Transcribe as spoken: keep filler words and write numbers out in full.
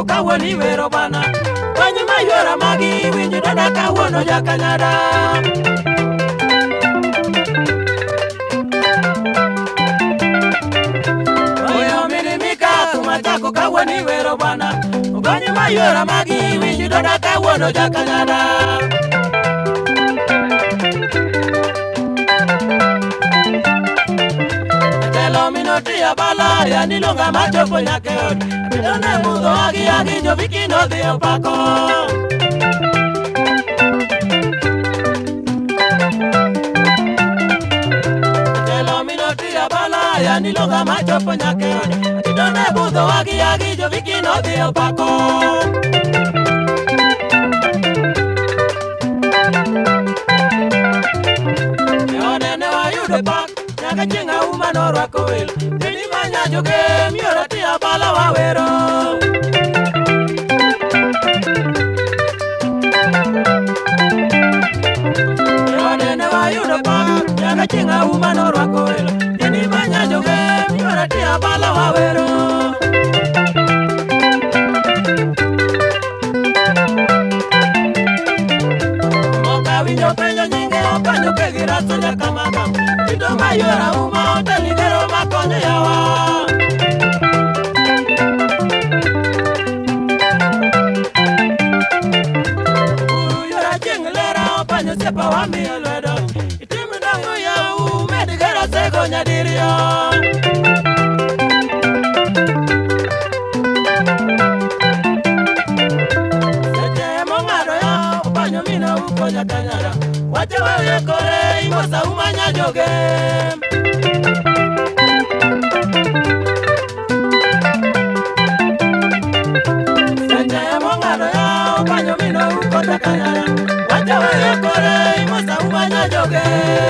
matako kawoni wero bana Kwanyi mayora magi winji dada kawono jakanyada Oyo mirimika kumatako kawoni wero bana Kwanyi mayora magi winji dada kawono jakanyada Tia bala ya nilonga macho ponya keod Bidone mudo agi agi jo vikino dio pako Telo mino tia bala ya nilonga macho ponya keod Bidone mudo agi agi jo vikino dio pako Yode ne wa yude pak Nyaka chinga umano rwako wil Tini manya joge miora tia bala wawero Yode ne wa yude pak Nyaka chinga umano rwako wil Tini manya joge miora tia bala wawero Moka winjo penjo nyinge opanyo kegira sonya kamaka Tido mayora uma otelidero makonyo yawa Uru yora jinglera opanyo sepa wami elwedo Itimi dango ya umedigera sego nyadirio Seche mongado ya opanyo mina ukonya kanyara Wache wewe kore imosa umanya joge Seche mongado ya opanyo mina ukonya kanyara Wache wewe kore imosa umanya joge